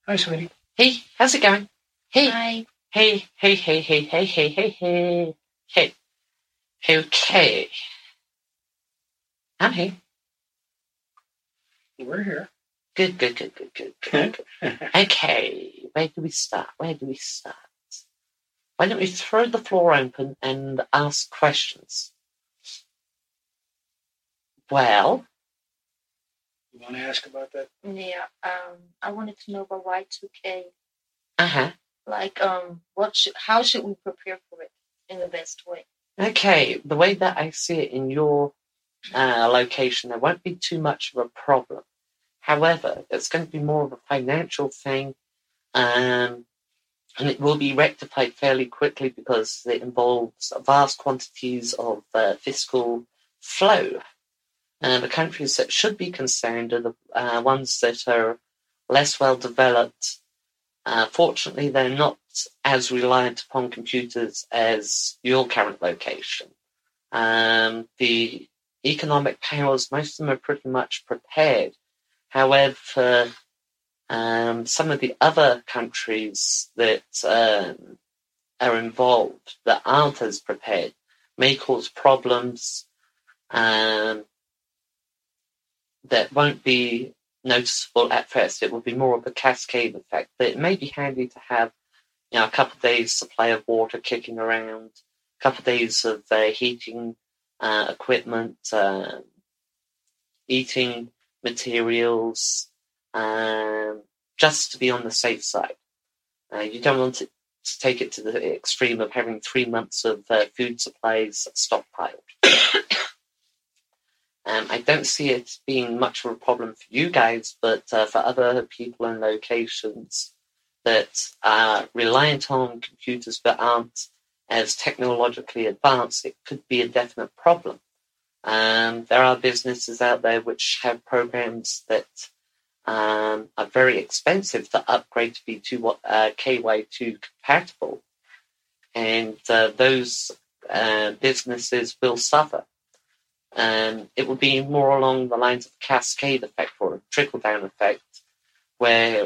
Hi, sweetie. Hey, how's it going? Hey, Hi. hey, hey, hey, hey, hey, hey, hey, hey, hey. Okay. I'm here. We're here. Good, good, good, good, good, good. Okay, where do we start? Where do we start? Why don't we throw the floor open and ask questions? Well, You want to ask about that? Yeah. I wanted to know about Y2K. uh-huh. Like, how should we prepare for it in the best way? Okay, the way that I see it in your location, there won't be too much of a problem. However, it's going to be more of a financial thing, and it will be rectified fairly quickly because it involves vast quantities of fiscal flow. The countries that should be concerned are the ones that are less well developed. Fortunately, they're not as reliant upon computers as your current location. The economic powers, most of them are pretty much prepared. However, some of the other countries that are involved that aren't as prepared may cause problems that won't be noticeable at first. It will be more of a cascade effect. But it may be handy to have, a couple of days supply of water kicking around, a couple of days of heating equipment, eating materials, just to be on the safe side. You don't want to take it to the extreme of having 3 months of food supplies stockpiled. I don't see it being much of a problem for you guys, but for other people and locations that are reliant on computers but aren't as technologically advanced, it could be a definite problem. There are businesses out there which have programs that are very expensive to upgrade to be KY2 compatible, and those businesses will suffer. It will be more along the lines of a cascade effect or a trickle-down effect, where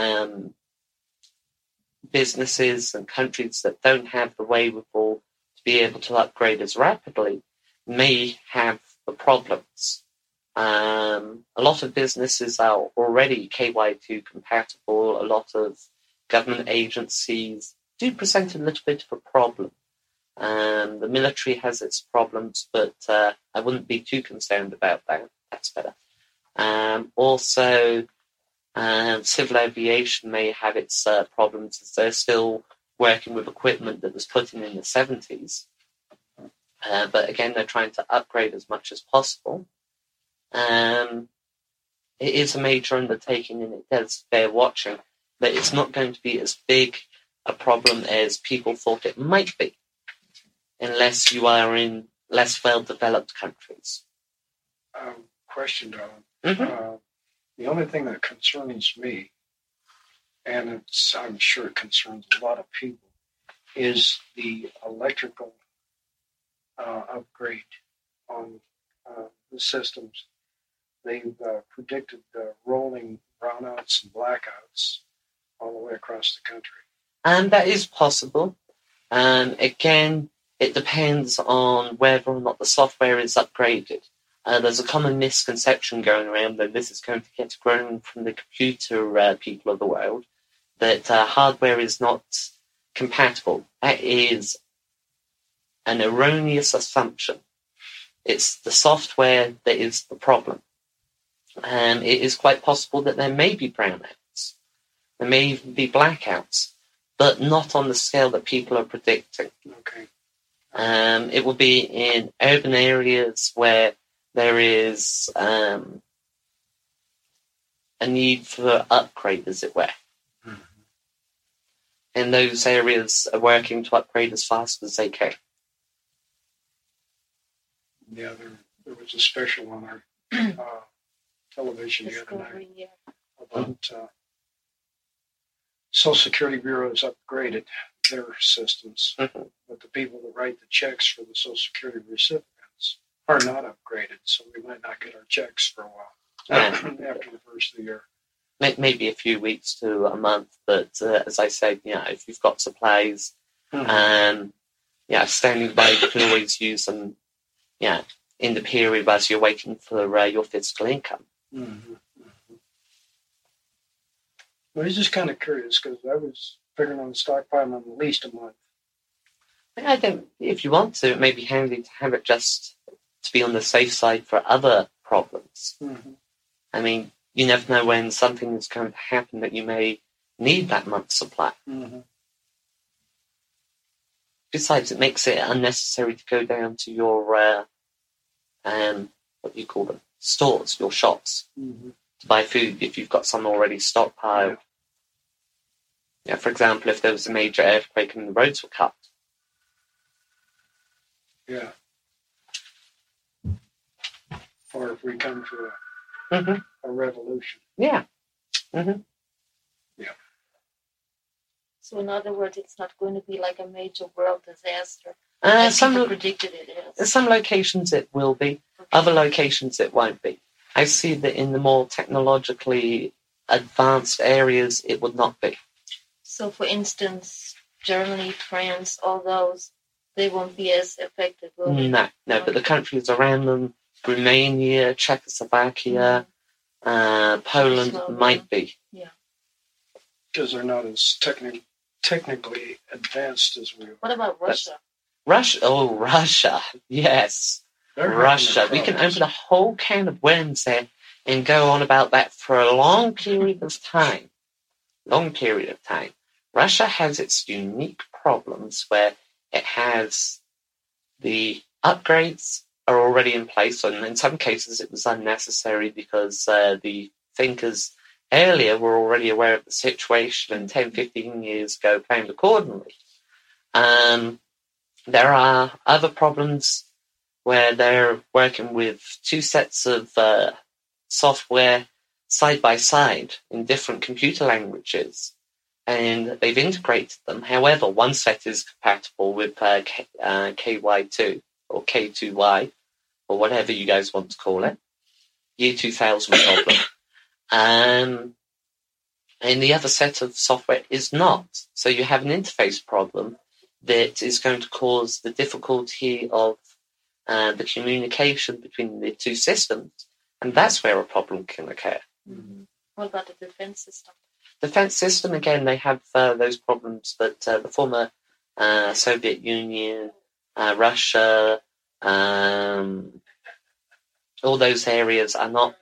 businesses and countries that don't have the wherewithal to be able to upgrade as rapidly may have the problems. A lot of businesses are already KY2 compatible. A lot of government agencies do present a little bit of a problem. The military has its problems, but I wouldn't be too concerned about that. That's better. Also, civil aviation may have its problems as they're still working with equipment that was put in the 70s. But again, they're trying to upgrade as much as possible. It is a major undertaking and it does bear watching, but it's not going to be as big a problem as people thought it might be, unless you are in less well-developed countries. Question, Don. Mm-hmm. The only thing that concerns me, and I'm sure it concerns a lot of people, is the electrical upgrade on the systems. They've predicted rolling brownouts and blackouts all the way across the country. And that is possible. Again, it depends on whether or not the software is upgraded. There's a common misconception going around that this is going to get grown from the computer people of the world, that hardware is not compatible. That is an erroneous assumption. It's the software that is the problem. And it is quite possible that there may be brownouts. There may even be blackouts, but not on the scale that people are predicting. Okay. It will be in urban areas where there is a need for upgrade, as it were. Mm-hmm. And those areas are working to upgrade as fast as they can. Yeah, there was a special on our television the other night about Social Security Bureau has upgraded their systems, but the people that write the checks for the Social Security recipients are not upgraded, so we might not get our checks for a while after the first of the year. maybe a few weeks to a month. But as I said, if you've got supplies, standing by, you can always use them. In the period as you're waiting for your physical income. Mm-hmm. Well, it's just kind of curious because I was figuring on stockpiling at least a month. I think if you want to, it may be handy to have it just to be on the safe side for other problems. Mm-hmm. I mean, you never know when something is going to happen that you may need that month's supply. Mm-hmm. Besides, it makes it unnecessary to go down to your what do you call them? Stores, your shops, to buy food if you've got some already stockpiled. For example, if there was a major earthquake and the roads were cut. Yeah. Or if we come to a revolution. Yeah. Yeah. So in other words, it's not going to be like a major world disaster. Some predicted it is. Some locations it will be, other locations it won't be. I see that in the more technologically advanced areas it would not be. So for instance, Germany, France, all those, they won't be as affected, will they? No, but the countries around them, Romania, Czechoslovakia, Poland might be. Yeah. Because they're not as technically advanced as we are. What about Russia? Russia, yes. Russia. We can open a whole can of worms there and go on about that for a long period of time. Russia has its unique problems where it has the upgrades are already in place, and in some cases it was unnecessary because the thinkers earlier were already aware of the situation and 10, 15 years ago planned accordingly. There are other problems where they're working with two sets of software side by side in different computer languages, and they've integrated them. However, one set is compatible with KY2 or K2Y or whatever you guys want to call it, year 2000 problem. And the other set of software is not. So you have an interface problem that is going to cause the difficulty of the communication between the two systems, and that's where a problem can occur. Mm-hmm. What about the defense system? Defense system, again, they have those problems that the former Soviet Union, Russia, all those areas are not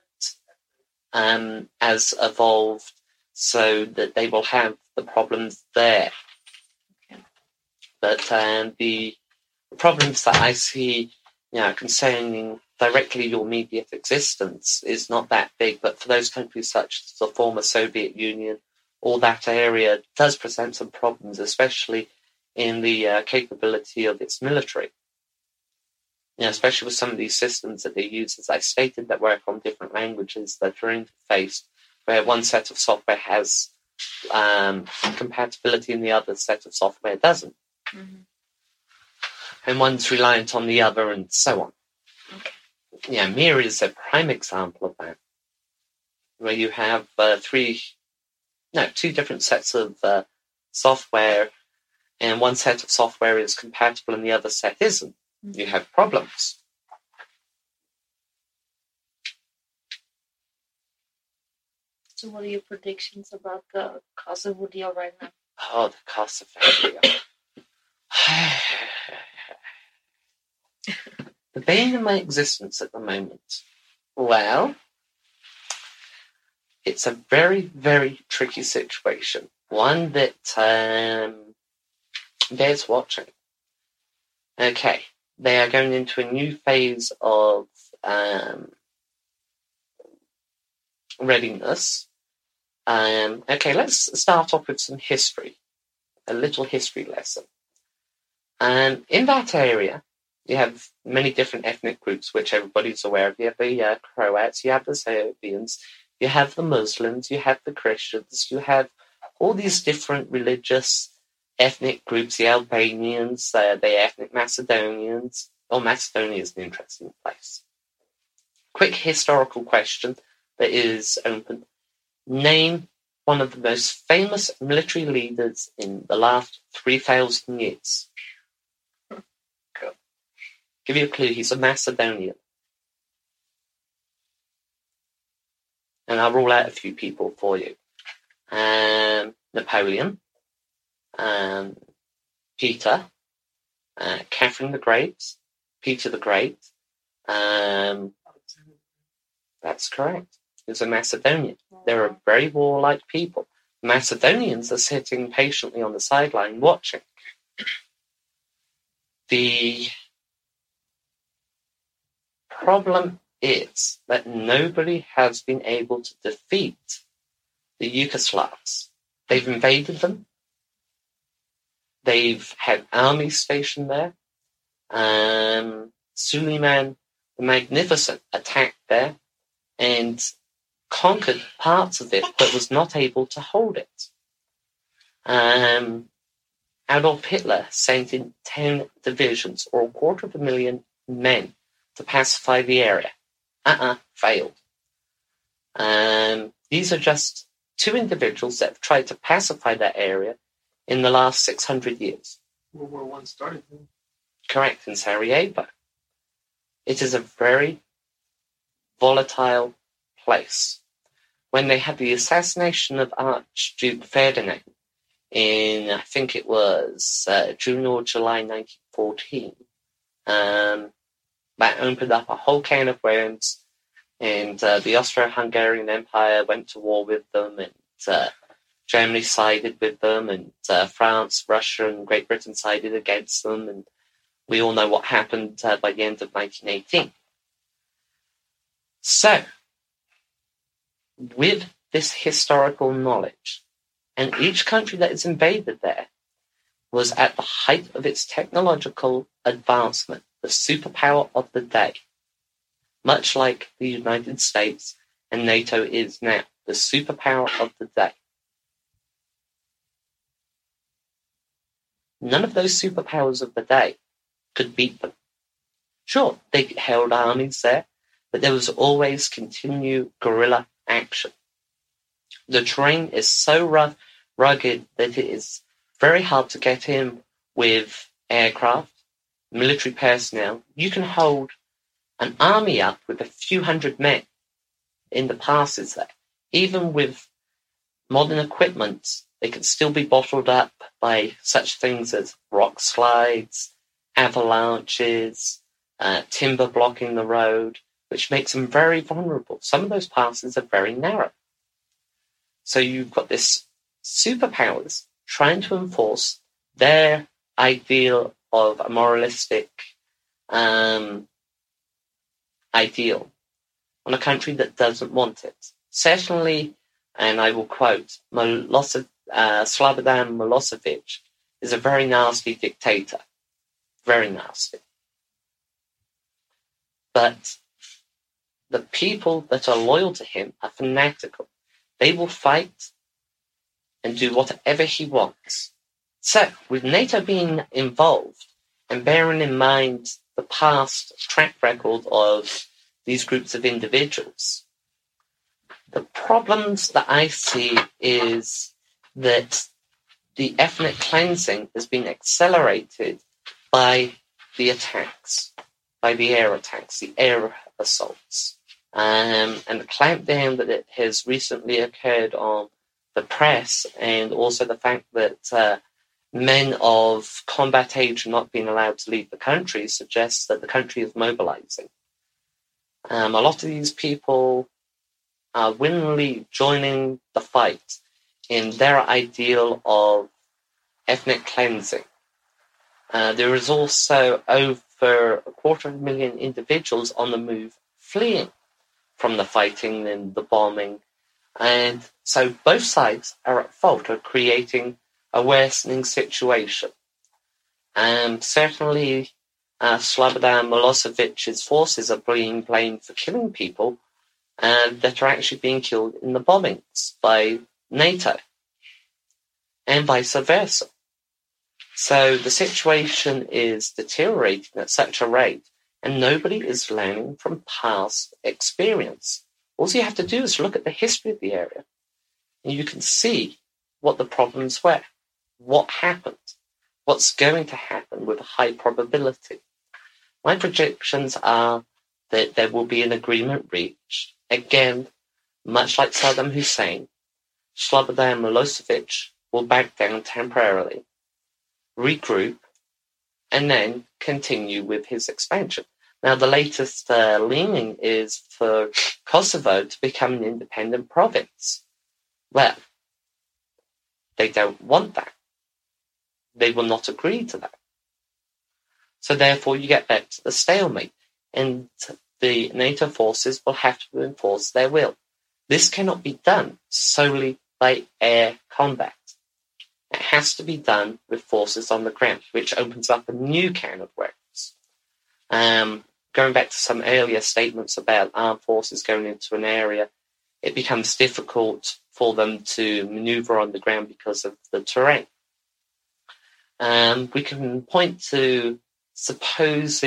as evolved, so that they will have the problems there. Okay. But the problems that I see, concerning directly your immediate existence is not that big. But for those countries such as the former Soviet Union, all that area does present some problems, especially in the capability of its military. Especially with some of these systems that they use, as I stated, that work on different languages that are interfaced, where one set of software has compatibility and the other set of software doesn't. Mm-hmm. And one's reliant on the other and so on. Okay. Mir is a prime example of that, where you have two different sets of software, and one set of software is compatible and the other set isn't. Mm-hmm. You have problems. So what are your predictions about the Kosovo deal right now? Oh, the Kosovo deal. The bane of my existence at the moment. Well, it's a very, very tricky situation. One that bears watching. Okay, they are going into a new phase of readiness. Okay, let's start off with some history. A little history lesson. In that area, you have many different ethnic groups, which everybody's aware of. You have the Croats, you have the Serbians, you have the Muslims, you have the Christians, you have all these different religious ethnic groups, the Albanians, the ethnic Macedonians. Oh, Macedonia is an interesting place. Quick historical question that is open. Name one of the most famous military leaders in the last 3,000 years. Cool. Give you a clue, he's a Macedonian. And I'll rule out a few people for you. Napoleon, Peter, Catherine the Great, Peter the Great. That's correct. He's a Macedonian. They're a very warlike people. Macedonians are sitting patiently on the sideline watching. The problem is that nobody has been able to defeat the Yugoslavs. They've invaded them. They've had armies stationed there. Suleiman the Magnificent attacked there and conquered parts of it, but was not able to hold it. Adolf Hitler sent in 10 divisions, or 250,000 men, to pacify the area. Failed. These are just two individuals that have tried to pacify that area in the last 600 years. World War I started. Correct, in Sarajevo. It is a very volatile place. When they had the assassination of Archduke Ferdinand in, I think it was June or July 1914, that opened up a whole can of worms, and the Austro-Hungarian Empire went to war with them, and Germany sided with them, and France, Russia, and Great Britain sided against them, and we all know what happened by the end of 1918. So, with this historical knowledge, and each country that is invaded there was at the height of its technological advancement, the superpower of the day, much like the United States and NATO is now, the superpower of the day. None of those superpowers of the day could beat them. Sure, they held armies there, but there was always continued guerrilla action. The terrain is so rough, rugged, that it is very hard to get in with aircraft, military personnel. You can hold an army up with a few hundred men in the passes there. Even with modern equipment, they can still be bottled up by such things as rock slides, avalanches, timber blocking the road, which makes them very vulnerable. Some of those passes are very narrow. So you've got this superpowers trying to enforce their ideal of a moralistic ideal on a country that doesn't want it. Certainly, and I will quote, Slobodan Milosevic is a very nasty dictator. Very nasty. But the people that are loyal to him are fanatical. They will fight and do whatever he wants. So, with NATO being involved, and bearing in mind the past track record of these groups of individuals, the problems that I see is that the ethnic cleansing has been accelerated by the attacks, by the air attacks, the air assaults, and the clampdown that it has recently occurred on the press, and also the fact that men of combat age are not being allowed to leave the country suggests that the country is mobilizing. A lot of these people are willingly joining the fight in their ideal of ethnic cleansing. There is also over 250,000 individuals on the move fleeing from the fighting and the bombing. And so both sides are at fault of creating a worsening situation. Certainly, Slobodan Milosevic's forces are being blamed for killing people that are actually being killed in the bombings by NATO, and vice versa. So the situation is deteriorating at such a rate, and nobody is learning from past experience. All you have to do is look at the history of the area. and you can see what the problems were, what happened, what's going to happen with a high probability. My projections are that there will be an agreement reached. Again, much like Saddam Hussein, Slobodan Milosevic will back down temporarily, regroup, and then continue with his expansion. Now, the latest leaning is for Kosovo to become an independent province. Well, they don't want that. They will not agree to that. So therefore, you get back to the stalemate, and the NATO forces will have to enforce their will. This cannot be done solely by air combat. It has to be done with forces on the ground, which opens up a new can of worms. Going back to some earlier statements about armed forces going into an area, it becomes difficult for them to maneuver on the ground because of the terrain. We can point to supposed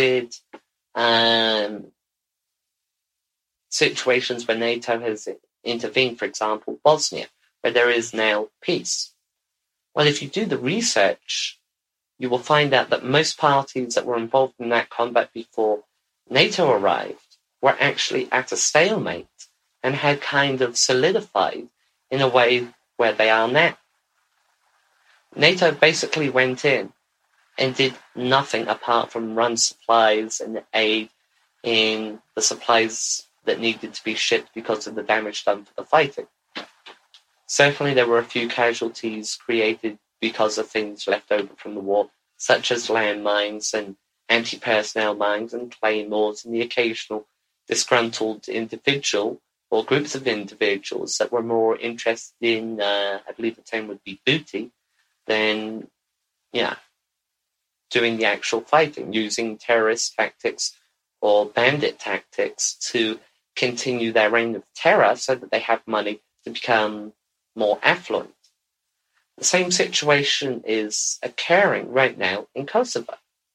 situations where NATO has intervened, for example, Bosnia, where there is now peace. Well, if you do the research, you will find out that most parties that were involved in that combat before NATO arrived were actually at a stalemate and had kind of solidified in a way where they are now. NATO basically went in and did nothing apart from run supplies and aid in the supplies that needed to be shipped because of the damage done for the fighting. Certainly there were a few casualties created because of things left over from the war, such as landmines and anti-personnel mines and claymores and the occasional disgruntled individual or groups of individuals that were more interested in, I believe the term would be booty, than, doing the actual fighting, using terrorist tactics or bandit tactics to continue their reign of terror so that they have money to become more affluent. The same situation is occurring right now in Kosovo.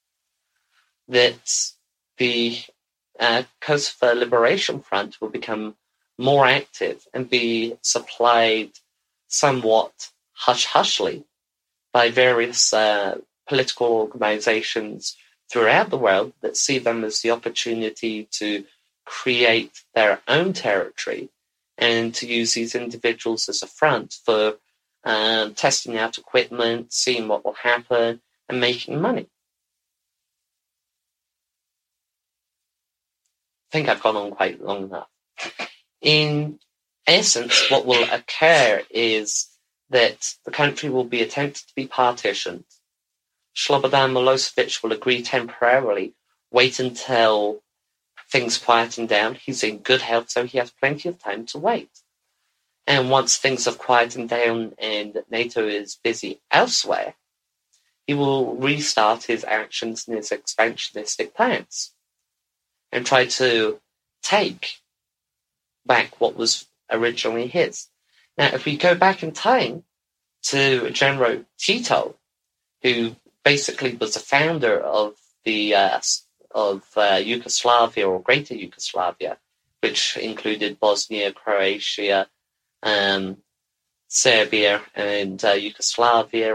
That the Kosovo Liberation Front will become more active and be supplied somewhat hush-hushly by various political organizations throughout the world that see them as the opportunity to create their own territory and to use these individuals as a front for testing out equipment, seeing what will happen, and making money. I think I've gone on quite long enough. In essence, what will occur is that the country will be attempted to be partitioned. Slobodan Milosevic will agree temporarily, wait until things quieten down. He's in good health, so he has plenty of time to wait. And once things have quietened down and NATO is busy elsewhere, he will restart his actions and his expansionistic plans and try to take back what was originally his. Now, if we go back in time to General Tito, who basically was the founder of the Yugoslavia or Greater Yugoslavia, which included Bosnia, Croatia, Serbia, and Yugoslavia,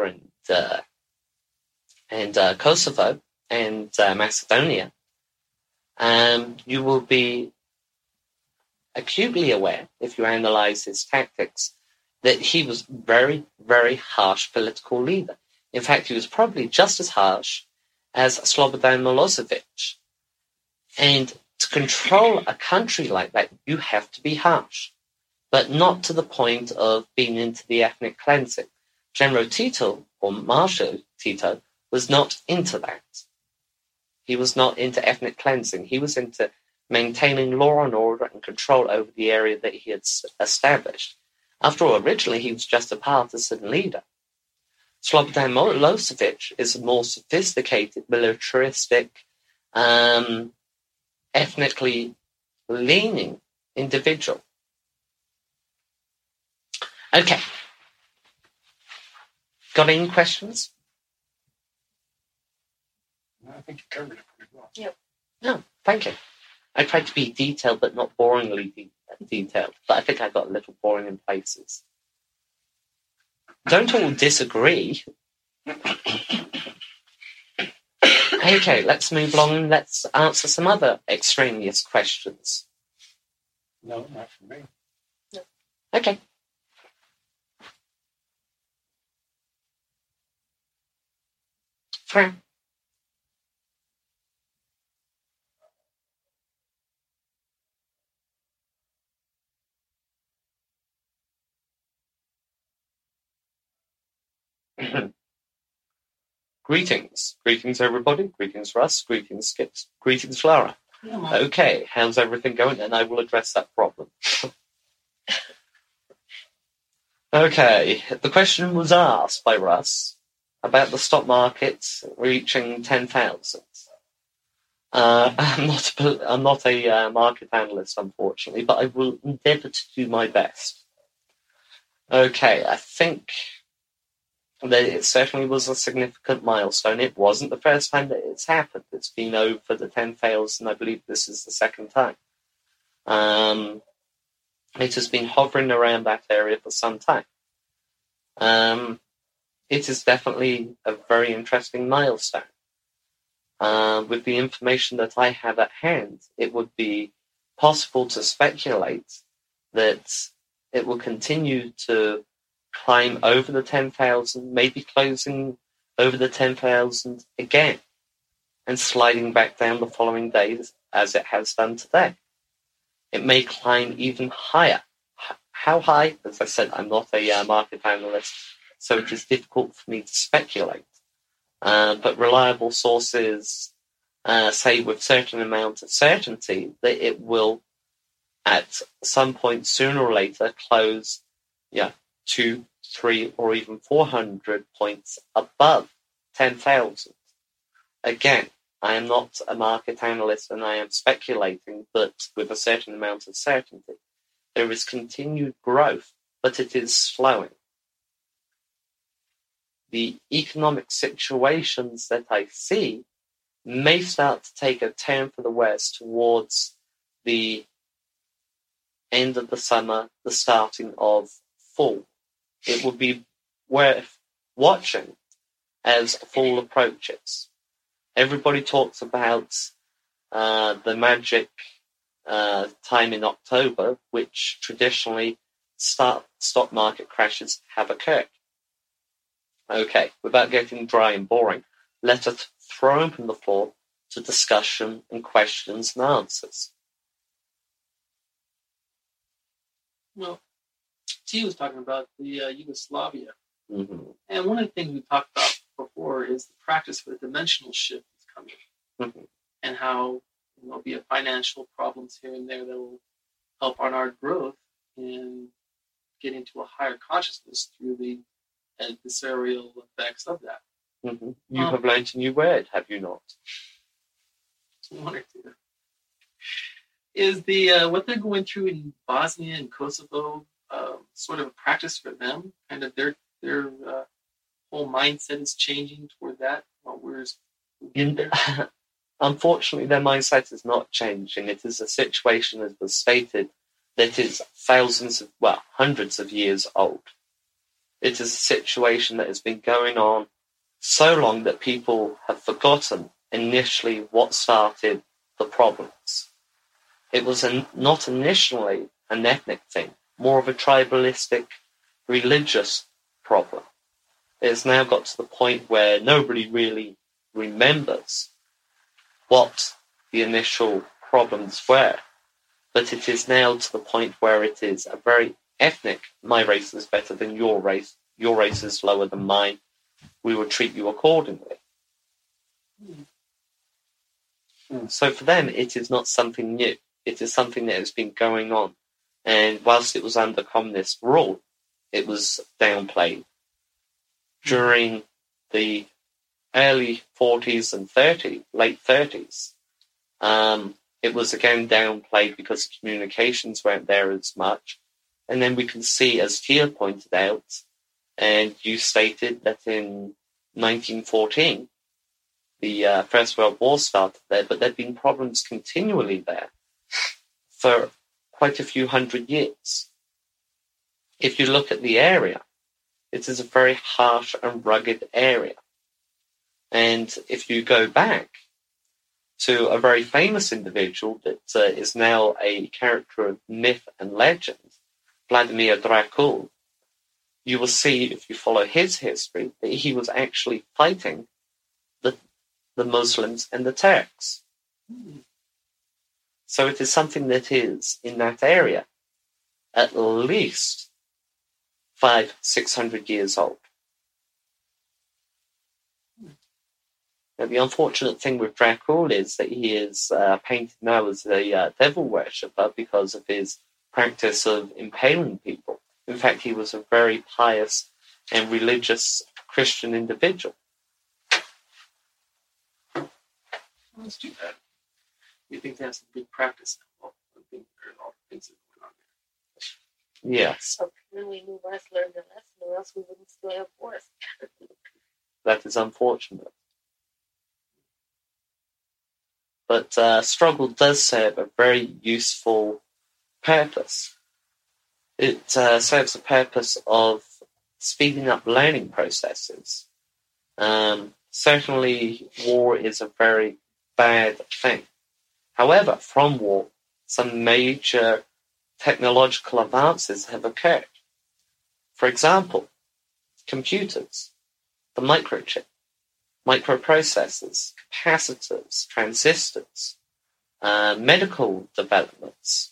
and Kosovo, and Macedonia, you will be acutely aware, if you analyze his tactics, that he was very, very harsh political leader. In fact, he was probably just as harsh as Slobodan Milosevic. And to control a country like that, you have to be harsh, but not to the point of being into the ethnic cleansing. General Tito, or Marshal Tito, was not into that. He was not into ethnic cleansing. He was into maintaining law and order and control over the area that he had established. After all, originally he was just a partisan leader. Slobodan Milosevic is a more sophisticated, militaristic, ethnically leaning individual. Okay. Got any questions? I think you covered it pretty well. Yep. No, thank you. I tried to be detailed, but not boringly detailed. But I think I got a little boring in places. don't all disagree. Okay, let's move along and let's answer some other extraneous questions. No, not for me. Okay. Fran. Greetings. Greetings, everybody. Greetings, Russ. Greetings, Skips. Greetings, Lara. Okay, how's everything going? And I will address that problem. Okay, the question was asked by Russ about the stock market reaching 10,000. I'm not a market analyst, unfortunately, but I will endeavour to do my best. Okay, I think that it certainly was a significant milestone. It wasn't the first time that it's happened. It's been over the 10,000. I believe this is the second time. It has been hovering around that area for some time. It is definitely a very interesting milestone. With the information that I have at hand, it would be possible to speculate that it will continue to climb over the 10,000, maybe closing over the 10,000 again, and sliding back down the following days as it has done today. It may climb even higher. How high? As I said, I'm not a market analyst, so it is difficult for me to speculate. But reliable sources say with certain amount of certainty that it will, at some point sooner or later, close 2, 3, or even 400 points above 10,000. Again, I am not a market analyst and I am speculating, but with a certain amount of certainty. There is continued growth, but it is slowing. The economic situations that I see may start to take a turn for the worse towards the end of the summer, the starting of fall. It would be worth watching as fall approaches. Everybody talks about the magic time in October, which traditionally stock market crashes have occurred. Okay, without getting dry and boring, let us throw open the floor to discussion and questions and answers. Well, T was talking about the Yugoslavia. Mm-hmm. And one of the things we talked about before is the practice for the dimensional shift is coming. Mm-hmm. And how there'll be financial problems here and there that will help on our growth and get into a higher consciousness through the adversarial effects of that. Mm-hmm. You have learned a new word, have you not? One or two. Is the what they're going through in Bosnia and Kosovo sort of a practice for them? Kind of their whole mindset is changing toward that. While we're there. Unfortunately, their mindset is not changing. It is a situation, as was stated, that is hundreds of years old. It is a situation that has been going on so long that people have forgotten initially what started the problems. It was not initially an ethnic thing, more of a tribalistic, religious problem. It has now got to the point where nobody really remembers what the initial problems were, but it is now to the point where it is a very ethnic, my race is better than your race is lower than mine, we will treat you accordingly. So for them, it is not something new. It is something that has been going on. And whilst it was under communist rule, it was downplayed. During the early 40s and late 30s, it was again downplayed because communications weren't there as much. And then we can see, as Tia pointed out, and you stated that in 1914, the First World War started there, but there have been problems continually there for quite a few hundred years. If you look at the area, It is a very harsh and rugged area. And if you go back to a very famous individual that is now a character of myth and legend, Vladimir Dracul, you will see, if you follow his history, that he was actually fighting the Muslims and the Turks. So it is something that is, in that area, at least 500-600 years old. Now, the unfortunate thing with Dracul is that he is painted now as a devil worshipper because of his practice of impaling people. In fact, he was a very pious and religious Christian individual. Let's do that. You think that's a big practice now? I think there are all the things that are going on there. Yes, So apparently we must learn the lesson, or else we wouldn't still have forest. that is unfortunate. But struggle does serve a very useful purpose. It serves the purpose of speeding up learning processes. Certainly, war is a very bad thing. However, from war, some major technological advances have occurred. For example, computers, the microchip, microprocessors, capacitors, transistors, medical developments,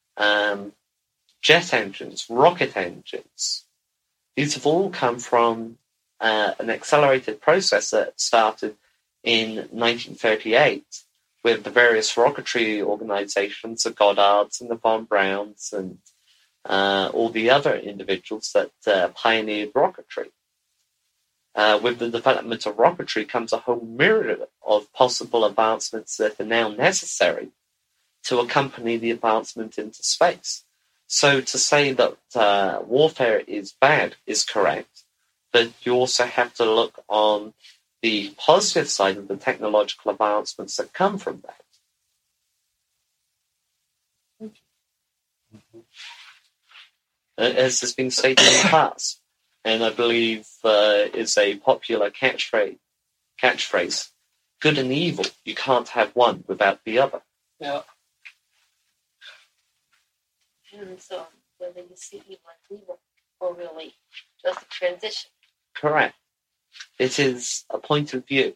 jet engines, rocket engines. These have all come from an accelerated process that started in 1938 with the various rocketry organizations, the Goddards and the Von Brauns and all the other individuals that pioneered rocketry. With the development of rocketry comes a whole myriad of possible advancements that are now necessary to accompany the advancement into space. So to say that warfare is bad is correct, but you also have to look on the positive side of the technological advancements that come from that. As has been stated in the past, and I believe is a popular catchphrase, good and evil, you can't have one without the other. Yeah. And so whether you see evil as evil, or really just a transition. Correct. It is a point of view.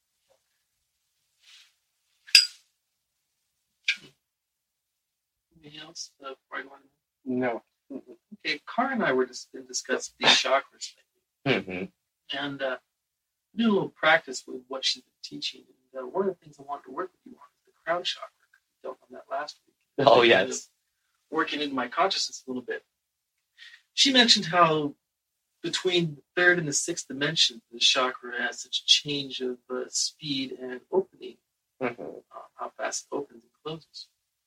Anything else before I go on? No. Okay, Cara and I were discussing these chakras lately. Mm-hmm. And did a little practice with what she's been teaching. And one of the things I wanted to work with you on is the crown chakra. We dealt on that last week. Oh, yes. Working into my consciousness a little bit. She mentioned how between the third and the sixth dimension, the chakra has such a change of speed and opening, how fast it opens and closes.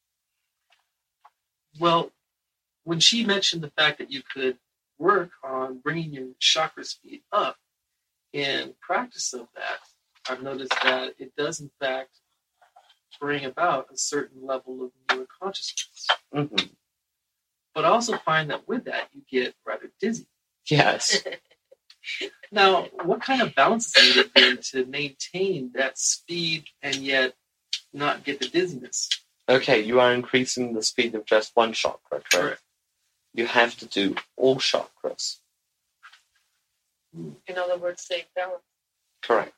Well, when she mentioned the fact that you could work on bringing your chakra speed up in practice of that, I've noticed that it does, in fact, bring about a certain level of newer consciousness. Mm-hmm. But I also find that with that, you get rather dizzy. Yes. Now, what kind of balance is needed then to maintain that speed and yet not get the dizziness? Okay, you are increasing the speed of just one chakra, correct? You have to do all chakras. In other words, say balance. Correct.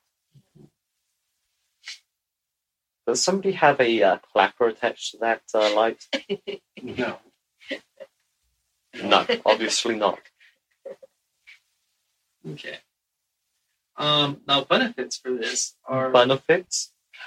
Does somebody have a clapper attached to that light? No. No, obviously not. Okay. Now, benefits for this are... Benefits?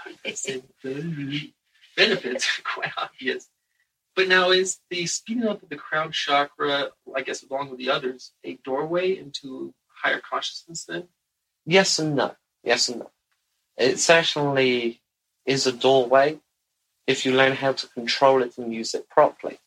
Benefits are quite obvious. But now, is the speeding up of the crown chakra, I guess along with the others, a doorway into higher consciousness then? Yes and no. Yes and no. It certainly is a doorway if you learn how to control it and use it properly.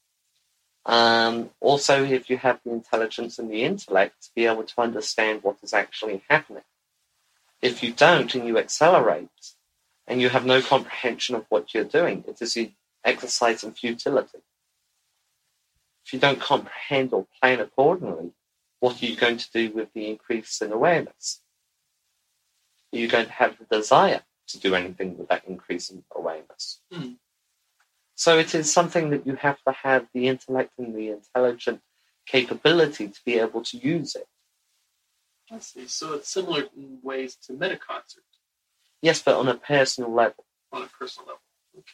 Also, if you have the intelligence and the intellect to be able to understand what is actually happening. If you don't and you accelerate and you have no comprehension of what you're doing, it is the exercise in futility. If you don't comprehend or plan accordingly, What are you going to do with the increase in awareness? Are you going to have the desire to do anything with that increase in awareness? So it is something that you have to have the intellect and the intelligent capability to be able to use it. I see. So it's similar in ways to Metaconcert Yes, but on a personal level. on a personal level. Okay.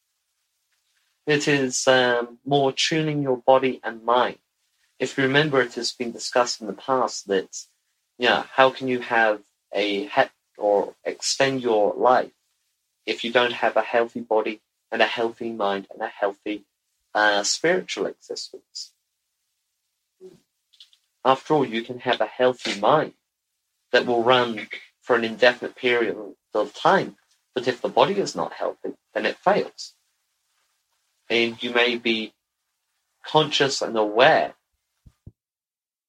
It is more tuning your body and mind. If you remember, it has been discussed in the past that, how can you have or extend your life if you don't have a healthy body and a healthy mind and a healthy spiritual existence? After all, you can have a healthy mind that will run for an indefinite period of time, but if the body is not healthy, then it fails. And you may be conscious and aware